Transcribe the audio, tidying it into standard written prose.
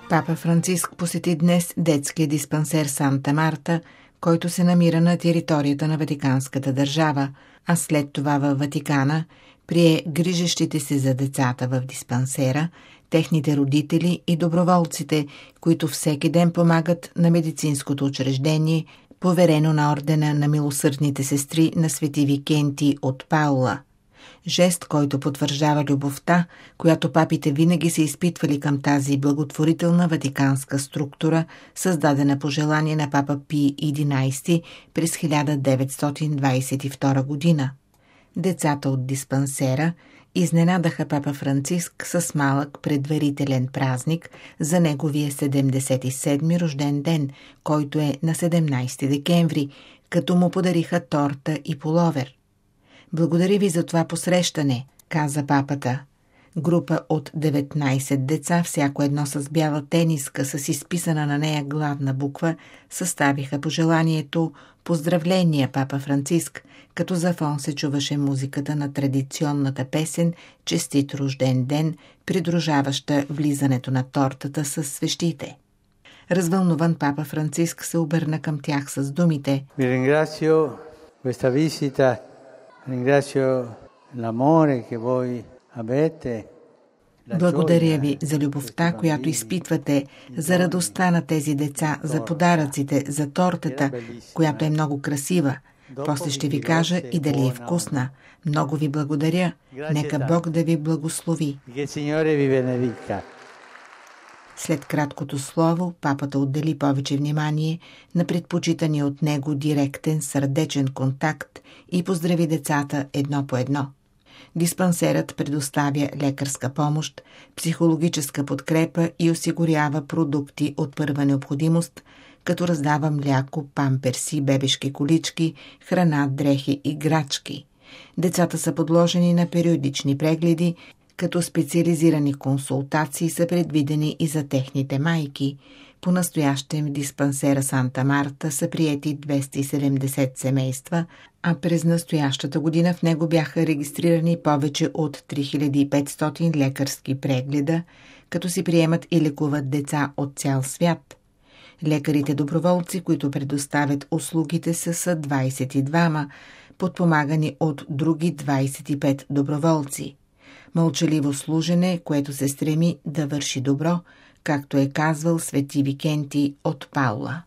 Папа Франциск посети днес детския диспансер Санта Марта, който се намира на територията на Ватиканската държава, а след това във Ватикана прие грижещите се за децата в диспансера, техните родители и доброволците, които всеки ден помагат на медицинското учреждение, поверено на ордена на милосърдните сестри на свети Викентий от Паула. Жест, който потвърждава любовта, която папите винаги са изпитвали към тази благотворителна ватиканска структура, създадена по желание на папа Пий XI през 1922 година. Децата от диспансера изненадаха папа Франциск с малък предварителен празник за неговия 77-ми рожден ден, който е на 17 декември, като му подариха торта и пуловер. Благодаря ви за това посрещане, каза папата. Група от 19 деца, всяко едно с бяла тениска, с изписана на нея главна буква, съставиха пожеланието «Поздравления, папа Франциск», като за фон се чуваше музиката на традиционната песен «Честит рожден ден», придружаваща влизането на тортата с свещите. Развълнуван папа Франциск се обърна към тях с думите: «Ви ringrazio questa visita. Благодаря ви за любовта, която изпитвате, за радостта на тези деца, за подаръците, за тортата, която е много красива. После ще ви кажа и дали е вкусна. Много ви благодаря. Нека Бог да ви благослови». След краткото слово, папата отдели повече внимание на предпочитания от него директен сърдечен контакт и поздрави децата едно по едно. Диспансерът предоставя лекарска помощ, психологическа подкрепа и осигурява продукти от първа необходимост, като раздава мляко, памперси, бебешки колички, храна, дрехи, играчки. Децата са подложени на периодични прегледи, като специализирани консултации са предвидени и за техните майки. По-настоящем в диспансера Санта Марта са приети 270 семейства, а през настоящата година в него бяха регистрирани повече от 3500 лекарски прегледа, като си приемат и лекуват деца от цял свят. Лекарите-доброволци, които предоставят услугите, са 22, подпомагани от други 25 доброволци. Мълчаливо служене, което се стреми да върши добро, както е казвал свети Викентий от Паула.